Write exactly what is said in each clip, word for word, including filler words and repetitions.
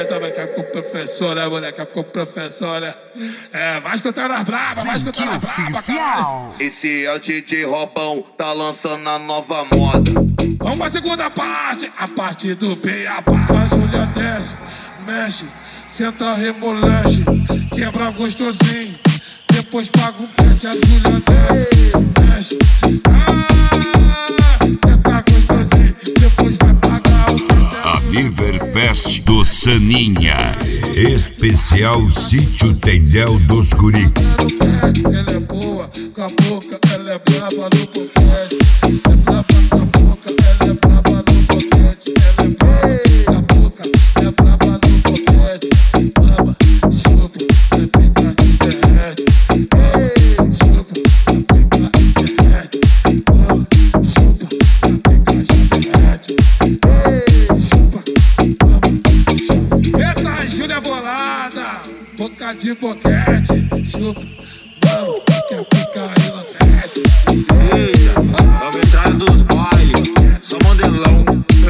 também, também, que ficou professora, moleque, ficou professora. É, vai escutar as bravas, vai escutar as bravas, cara. Esse é o D J Robão, tá lançando a nova moda. Vamos pra segunda parte, a parte do B, a parte. A Júlia desce, mexe, senta, remoleste, quebra gostosinho, depois paga um pet. A Júlia desce, mexe, ah, senta gostosinho, depois vai pagar o pet. A Riverfest do Saninha, especial Sítio Tendel dos Guri. Ela é boa, com a boca, ela é brava no boquete. É brava com a boca, ela é brava no boquete. Ela é brava com a boca, é brava no boquete. Mama, chupa, vai pegar de derrete. Chupa, vai pegar de derrete. Chupa, vai pegar de derrete. Chupa, chupa. Eita, Júlia bolada, boca de boquete. Chupa. Quer ficar enlouquece. Eita, vamos entrar dos bailes, só modelão.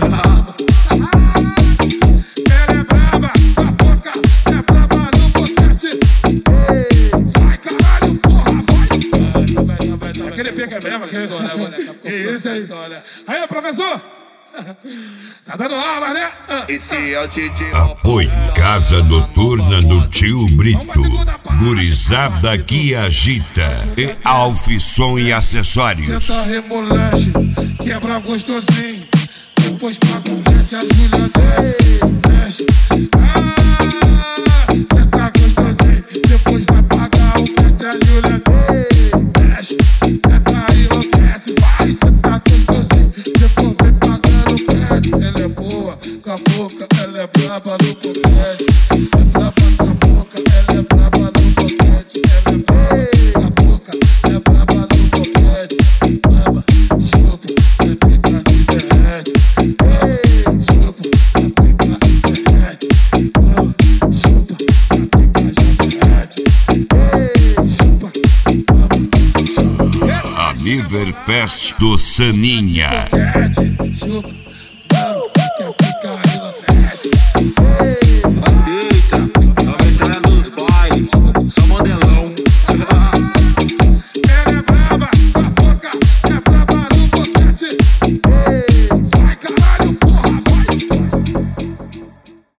Ela é braba, a boca é braba no boquete. Vai caralho, porra, vai. Vai, vai, vai, vai. Aquele pega mesmo, aquele dona, moleque. Que isso aí. Aí, professor. Tá dando aula, né? Esse é o D J Robão. Apoio Casa Noturna do Tio Brito, gurizada que agita e Alfisson e acessórios. Senta, remoleste, quebra gostosinho, depois paga um pet. A Júlia desce, mexe, ah, senta gostosinho, depois vai pagar o pet. A Júlia desce, mexe, senta e enlouquece, vai sentar gostosinho, depois vai pagando o pet. Ela é boa, com a boca, ela é braba no boquete. É braba com a boca, ela é braba no boquete. Ela é braba com a boca, é braba no boquete. Mama, chupa, vai pegar de derrete. Chupa, vai pegar de derrete. Chupa, vai pegar de derrete. Chupa, mama, chupa. A Riverfest do Saninha. Boquete, chupa.